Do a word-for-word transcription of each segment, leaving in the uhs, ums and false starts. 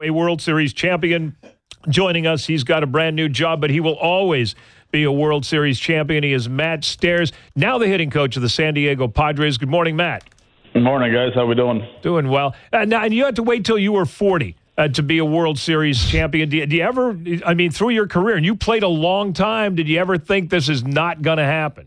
A World Series champion joining us. He's got a brand new job, but he will always be a World Series champion. He is Matt Stairs, now the hitting coach of the San Diego Padres. Good morning, Matt. Good morning, guys. How we doing? Doing well. Uh, now, and you had to wait till you were forty uh, to be a World Series champion. Do you, do you ever, I mean, through your career, and you played a long time, did you ever think this is not going to happen?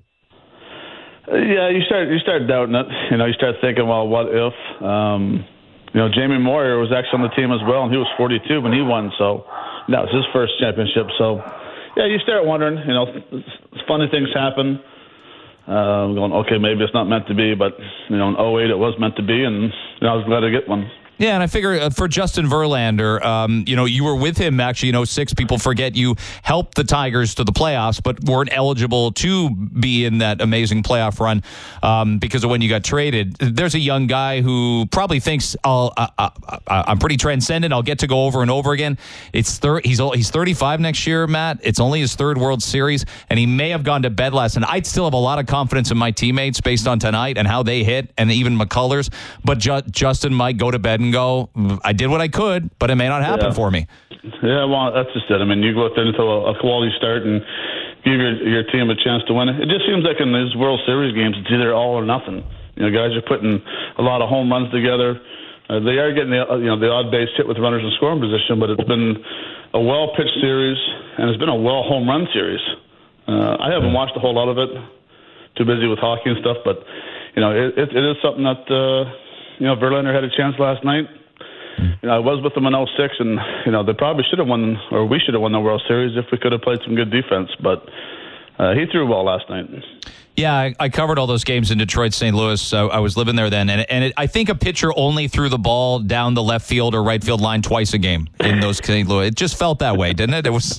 Uh, yeah, you start you start doubting it. You know, you start thinking, well, what if? Um, you know, Jamie Moyer was actually on the team as well, and he was forty-two when he won, so that was his first championship. So, yeah, you start wondering. You know, funny things happen. Uh, going, okay, maybe it's not meant to be, but, you know, in oh eight it was meant to be, and you know, I was glad to get one. Yeah, and I figure uh, for Justin Verlander, um, you know, you were with him actually in oh six. People forget you helped the Tigers to the playoffs, but weren't eligible to be in that amazing playoff run um, because of when you got traded. There's a young guy who probably thinks, I'll, uh, uh, uh, I'm pretty transcendent. I'll get to go over and over again. It's thir- he's he's thirty-five next year, Matt. It's only his third World Series, and he may have gone to bed last night. I'd still have a lot of confidence in my teammates based on tonight and how they hit, and even McCullers. But Ju- Justin might go to bed and go, I did what I could, but it may not happen yeah. for me. Yeah, well, that's just it. I mean, you go out there into a, a quality start and give your your team a chance to win it. It just seems like in these World Series games, it's either all or nothing. You know, guys are putting a lot of home runs together. Uh, they are getting the you know the odd base hit with runners in scoring position, but it's been a well pitched series and it's been a well home run series. Uh, I haven't watched a whole lot of it. Too busy with hockey and stuff, but you know, it, it, it is something that uh, you know Verlander had a chance last night. You know, I was with them in oh six, and, you know, they probably should have won, or we should have won the World Series if we could have played some good defense. But uh, he threw well last night. Yeah, I, I covered all those games in Detroit, Saint Louis. So I was living there then. And, and it, I think a pitcher only threw the ball down the left field or right field line twice a game in those Saint Louis. It just felt that way, didn't it? It was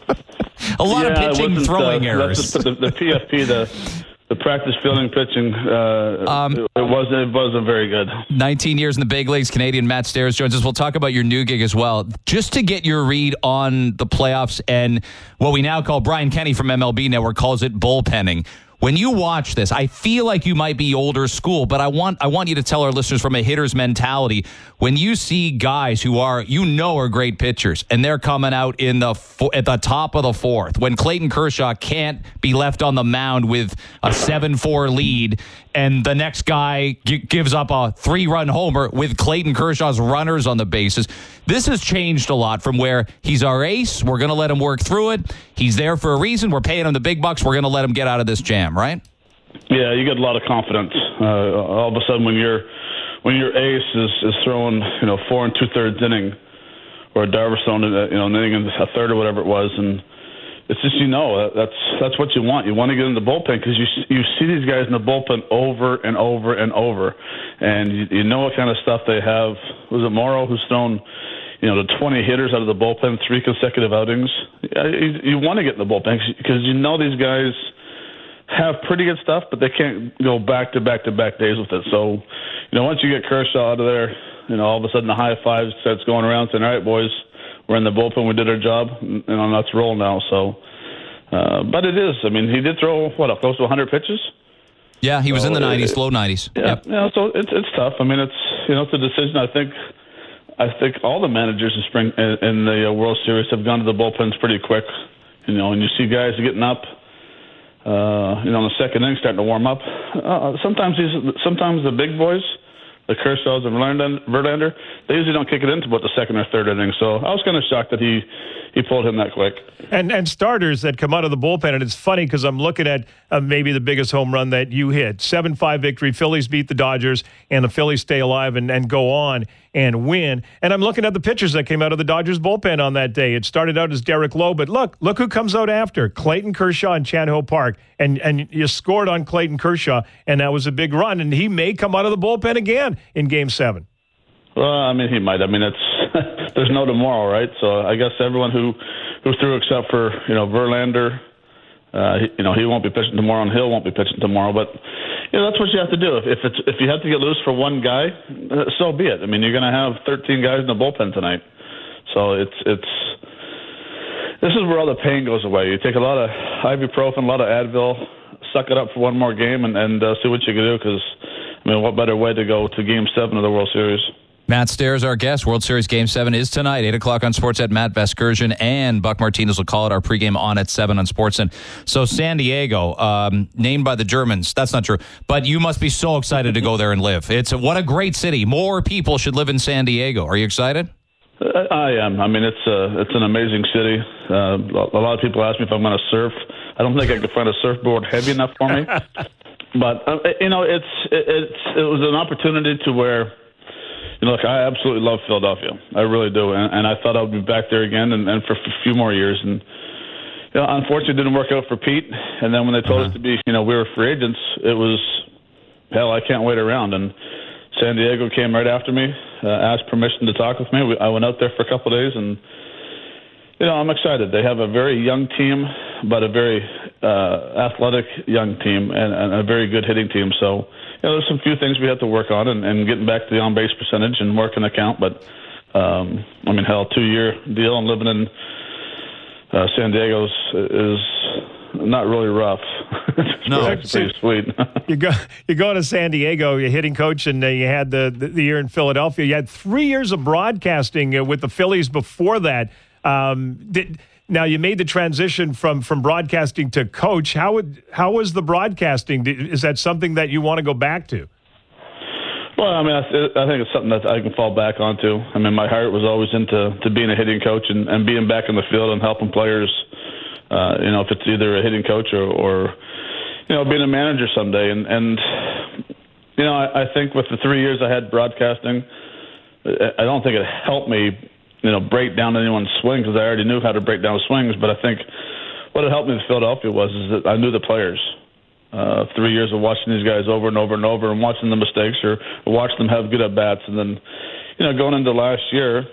a lot yeah, of pitching, throwing uh, errors. The, the, the P F P, the... The practice fielding pitching, uh, um, it, it wasn't it wasn't very good. nineteen years in the big leagues, Canadian Matt Stairs joins us. We'll talk about your new gig as well. Just to get your read on the playoffs and what we now call, Brian Kenny from M L B Network calls it bullpenning. When you watch this, I feel like you might be older school, but I want I want you to tell our listeners from a hitter's mentality. When you see guys who are, you know, are great pitchers, and they're coming out in the at the top of the fourth, when Clayton Kershaw can't be left on the mound with a seven four lead, and the next guy g- gives up a three-run homer with Clayton Kershaw's runners on the bases. This has changed a lot from where he's our ace, we're going to let him work through it. He's there for a reason. We're paying him the big bucks. We're going to let him get out of this jam, right? Yeah, you get a lot of confidence. Uh, all of a sudden, when your when your ace is, is throwing, you know, four and two thirds inning, or Darvish throwing, you know, an inning and a third or whatever it was, and it's just, you know, that's that's what you want. You want to get in the bullpen because you you see these guys in the bullpen over and over and over, and you, you know what kind of stuff they have. Was it Morrow who's thrown, you know, the twenty hitters out of the bullpen, three consecutive outings? You, you want to get in the bullpen because you know these guys have pretty good stuff, but they can't go back to back to back days with it. So, you know, once you get Kershaw out of there, you know, all of a sudden the high five starts going around saying, all right, boys, we're in the bullpen, we did our job, and on let's roll now. So, uh, but it is, I mean, he did throw, what, close to one hundred pitches? Yeah, he was so in the nineties, it, low nineties. Yeah, yep. yeah, so it's it's tough. I mean, it's, you know, it's a decision. I think I think all the managers in spring in, in the uh, World Series have gone to the bullpens pretty quick, you know, and you see guys getting up, uh, you know, in the second inning starting to warm up. Uh, sometimes these, sometimes the big boys, the Kershaws and Verlander, they usually don't kick it into about the second or third inning. So I was kind of shocked that he, he pulled him that quick. And and starters that come out of the bullpen, and it's funny because I'm looking at uh, maybe the biggest home run that you hit. seven five victory, Phillies beat the Dodgers, and the Phillies stay alive and, and go on and win. And I'm looking at the pitchers that came out of the Dodgers bullpen on that day. It started out as Derek Lowe, but look, look who comes out after. Clayton Kershaw in Chan Ho Park. And, and you scored on Clayton Kershaw, and that was a big run. And he may come out of the bullpen again in Game seven. Well, I mean, he might. I mean, it's there's no tomorrow, right? So I guess everyone who, who threw except for, you know, Verlander, uh, he, you know, he won't be pitching tomorrow, and Hill won't be pitching tomorrow. But, you know, that's what you have to do. If, if it's if you have to get loose for one guy, uh, so be it. I mean, you're going to have thirteen guys in the bullpen tonight. So it's it's this is where all the pain goes away. You take a lot of ibuprofen, a lot of Advil, suck it up for one more game, and, and uh, see what you can do. Because, I mean, what better way to go to Game seven of the World Series? Matt Stairs, our guest. World Series Game seven is tonight, eight o'clock on Sportsnet. Matt Vasgersian and Buck Martinez will call it our pregame on at seven on Sportsnet. So San Diego, um, named by the Germans. That's not true. But you must be so excited to go there and live. It's a, what a great city. More people should live in San Diego. Are you excited? I am. I mean, it's a, it's an amazing city. Uh, a lot of people ask me if I'm going to surf. I don't think I could find a surfboard heavy enough for me. But, uh, you know, it's, it, it's, it was an opportunity to where, you know, look, I absolutely love Philadelphia. I really do. And, and I thought I would be back there again and, and for a few more years. And, you know, unfortunately, it didn't work out for Pete. And then when they told uh-huh. us to be, you know, we were free agents, it was, hell, I can't wait around. And San Diego came right after me, uh, asked permission to talk with me. We, I went out there for a couple of days, and, you know, I'm excited. They have a very young team, but a very uh, athletic young team and, and a very good hitting team. So, you know, there's some few things we have to work on and, and getting back to the on-base percentage and working the count. But, um, I mean, hell, two-year deal and living in uh, San Diego is not really rough. It's no, pretty, pretty sweet. you go, you go to San Diego, you're hitting coach, and uh, you had the, the the year in Philadelphia. You had three years of broadcasting uh, with the Phillies before that. Um, did, now you made the transition from, from broadcasting to coach. How would how was the broadcasting? Is that something that you want to go back to? Well, I mean, I, I think it's something that I can fall back onto. I mean, my heart was always into to being a hitting coach and, and being back in the field and helping players. Uh, you know, if it's either a hitting coach or, or you know, being a manager someday. And, and you know, I, I think with the three years I had broadcasting, I don't think it helped me, you know, break down anyone's swing because I already knew how to break down swings. But I think what it helped me with Philadelphia was is that I knew the players. Uh, three years of watching these guys over and over and over and watching the mistakes or, or watching them have good at-bats. And then, you know, going into last year,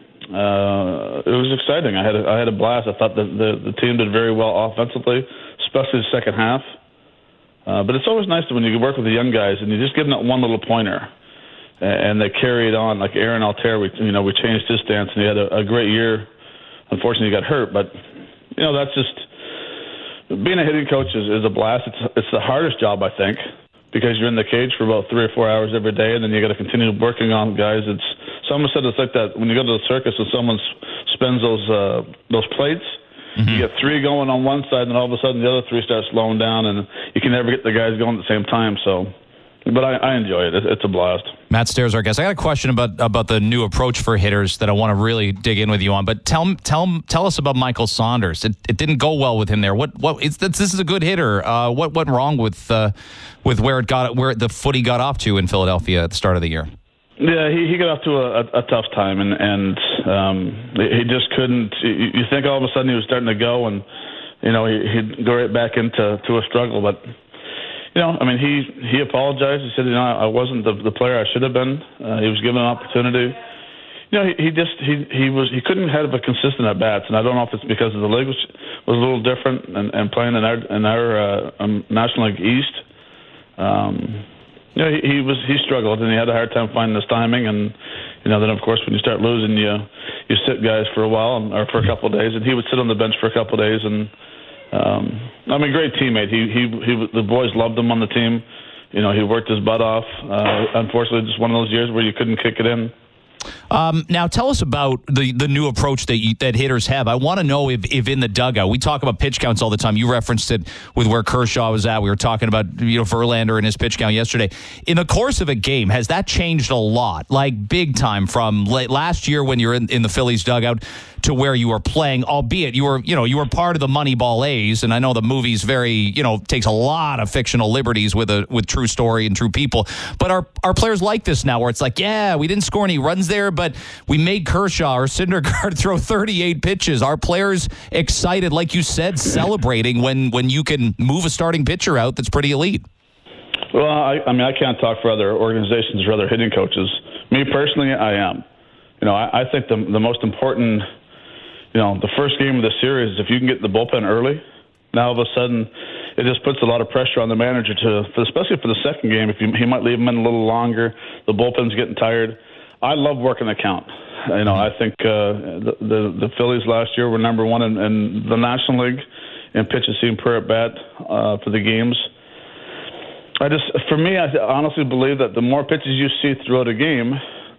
Uh, it was exciting. I had a, I had a blast. I thought the, the the team did very well offensively, especially the second half. Uh, but it's always nice when you work with the young guys and you just give them that one little pointer, and they carry it on. Like Aaron Altair, we you know we changed his stance and he had a, a great year. Unfortunately, he got hurt, but you know that's just being a hitting coach is, is a blast. It's it's the hardest job, I think, because you're in the cage for about three or four hours every day, and then you got to continue working on guys. It's someone said it's like that when you go to the circus and someone spins those uh, those plates. Mm-hmm. You get three going on one side, and all of a sudden the other three start slowing down, and you can never get the guys going at the same time. So, but I, I enjoy it. It's a blast. Matt Stairs, our guest. I got a question about about the new approach for hitters that I want to really dig in with you on. But tell tell tell us about Michael Saunders. It, it didn't go well with him there. What what? It's, this is a good hitter. Uh, what went wrong with uh, with where it got where the foot he got off to in Philadelphia at the start of the year? Yeah, he, he got off to a, a, a tough time, and and um, he just couldn't. You think all of a sudden he was starting to go, and you know he, he'd go right back into to a struggle. But you know, I mean, he he apologized. He said, you know, I wasn't the, the player I should have been. Uh, he was given an opportunity. You know, he, he just he he was he couldn't have a consistent at bats, and I don't know if it's because the league was, was a little different and, and playing in our in our uh, um, National League East. Um, You know, he, he was he struggled and he had a hard time finding his timing, and you know then of course when you start losing you you sit guys for a while and, or for a couple of days, and he would sit on the bench for a couple of days, and um, I mean great teammate. He he he the boys loved him on the team. You know he worked his butt off. Uh, unfortunately, just one of those years where you couldn't kick it in. Um, now, tell us about the, the new approach that you, that hitters have. I want to know if, if in the dugout, we talk about pitch counts all the time. You referenced it with where Kershaw was at. We were talking about you know Verlander and his pitch count yesterday. In the course of a game, has that changed a lot, like big time from late last year when you're in, in the Phillies dugout to where you were playing, albeit you were, you know, you were part of the Moneyball A's, and I know the movie's very, you know, takes a lot of fictional liberties with a with true story and true people. But are are players like this now, where it's like, yeah, we didn't score any runs there, but we made Kershaw or Syndergaard throw thirty-eight pitches. Are players excited, like you said, celebrating when when you can move a starting pitcher out that's pretty elite? Well, I, I mean, I can't talk for other organizations or other hitting coaches. Me personally, I am. You know, I, I think the the most important. You know, the first game of the series, if you can get in the bullpen early, now all of a sudden it just puts a lot of pressure on the manager to, especially for the second game. If you, he might leave him in a little longer, the bullpen's getting tired. I love working the count. You know, I think uh, the, the the Phillies last year were number one in, in the National League in pitches seen per at bat uh, for the games. I just, for me, I honestly believe that the more pitches you see throughout a game,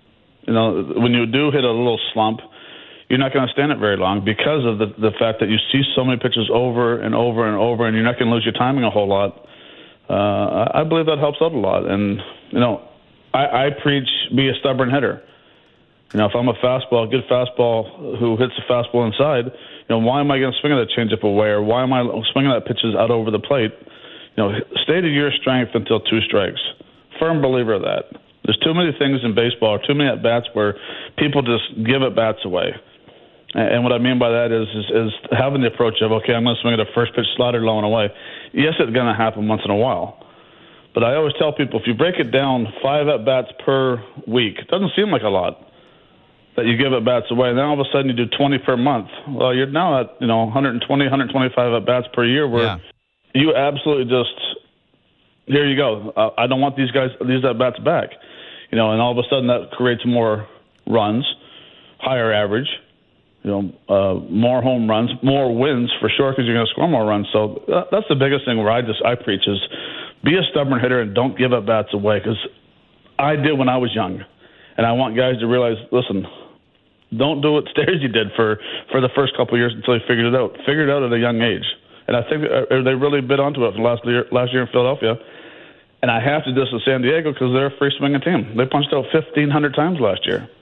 you know, when you do hit a little slump, you're not going to stand it very long because of the the fact that you see so many pitches over and over and over, and you're not going to lose your timing a whole lot. Uh, I believe that helps out a lot. And, you know, I, I preach be a stubborn hitter. You know, if I'm a fastball, a good fastball who hits the fastball inside, you know, why am I going to swing that changeup away, or why am I swinging that pitches out over the plate? You know, stay to your strength until two strikes. Firm believer of that. There's too many things in baseball, or too many at-bats where people just give at-bats away. And what I mean by that is, is, is having the approach of, okay, I'm going to swing at a first pitch slider low and away. Yes, it's going to happen once in a while. But I always tell people, if you break it down five at-bats per week, it doesn't seem like a lot that you give at-bats away. And then all of a sudden you do twenty per month. Well, you're now at, you know, one twenty, one twenty-five at-bats per year where yeah. you absolutely just, here you go. Uh, I don't want these guys, these at-bats back. You know, and all of a sudden that creates more runs, higher average, you know, uh, more home runs, more wins for sure because you're going to score more runs. So that, that's the biggest thing where I just I preach is be a stubborn hitter and don't give up bats away, because I did when I was young, and I want guys to realize, listen, don't do what Stairsy did for, for the first couple of years until he figured it out. Figured it out at a young age, and I think they really bit onto it last year, last year in Philadelphia. And I have to diss San Diego because they're a free swinging team. They punched out fifteen hundred times last year.